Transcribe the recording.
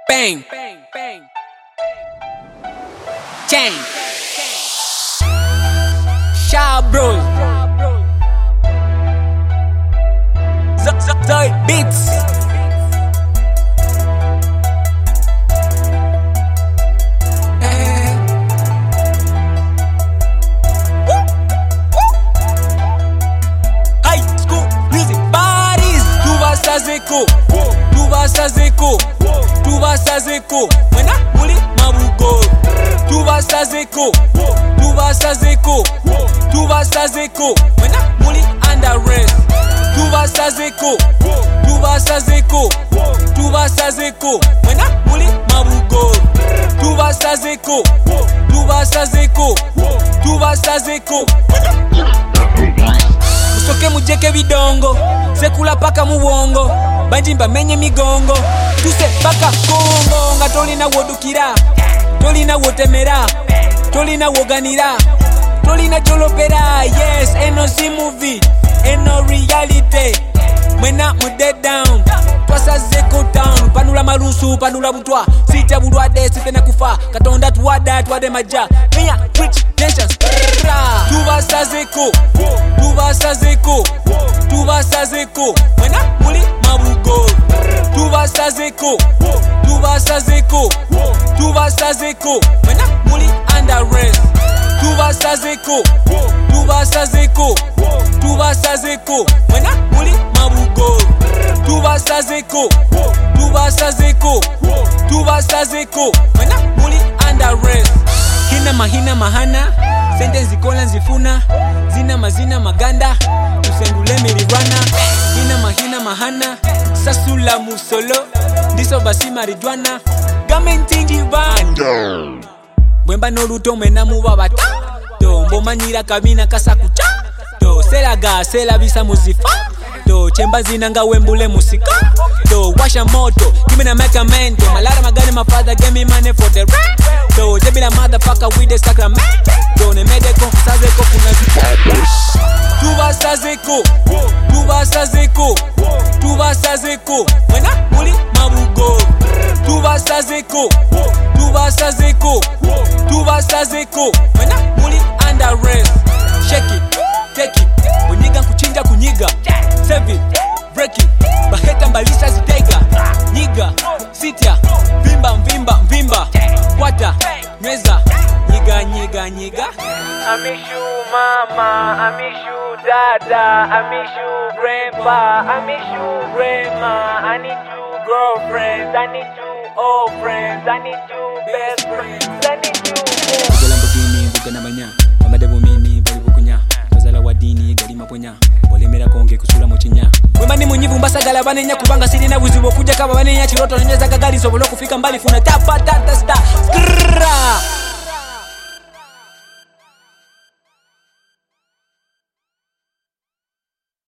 Bang. Chain. Shaw Bros. Zoid Beats. High school music bodies. Tubasazeko. Wena muli mabugo. Tubasazeko. Wena muli under rest. Tubasazeko. Wena muli mabugo. Tubasazeko. Musoke mujeke bidongo, sekula paka muwongo, banjimba menye migongo, tuse paka kongo. Nga tolina wodukira, tolina wotemera, tolina woganira, tolina jolopera. Yes, ain't no C movie, ain't no reality. Mwena mudead down, twasazeko town. Panula marusu, panula butwa, sita bulwade, sipena kufa. Katonda tuwada, tuwade maja, miya rich nations. Tubasazeko. Wena muli mabugo. Tubasazeko. Wena muli under rest. Tubasazeko. Wena muli mabugo. Tubasazeko. Wena muli under rest. Hina mahana, sentenzi kola nzifuna, zina mazina maganda, usengule milirwana. Hina mahana, sasula musolo, diso basi marijuana, gamentingi banda. Bwemba no luto mena mubabata, to mbomanyira kabina kasakucha, to sela visa muzifa, to chemba zinanga wembule musika, to washa moto, give me na mekamento, malara magari mafada, give me money for the rent. So, they be the motherfucker with the sacrament. Don't make the confusazeko kuna Tubasazeko. Wena muli mabugo. Tubasazeko. Wena muli under rest. Shake it, take it. Bunyiga kuchinja kunyiga. Save it, break it. Baheta mbalisa zitega. Nyiga, sitia. Vimba. Wata, nweza. Nyiga. I miss you mama, I miss you dada, I miss you grandpa, I miss you grandma, I need you girlfriends, I need you old friends, I need you best friends, I need you more. Buga Lamborghini, buga na banya, amadebu mini, bali bukunya, bazala wadini, gali maponya, bolemera konge kusula mochinya. Wema ni munyivu mbasagala banenya kubanga siri na buzibu kuja kaba banenya chiroto nyeza kagali sobolo kufika mbali funa tapa tata star.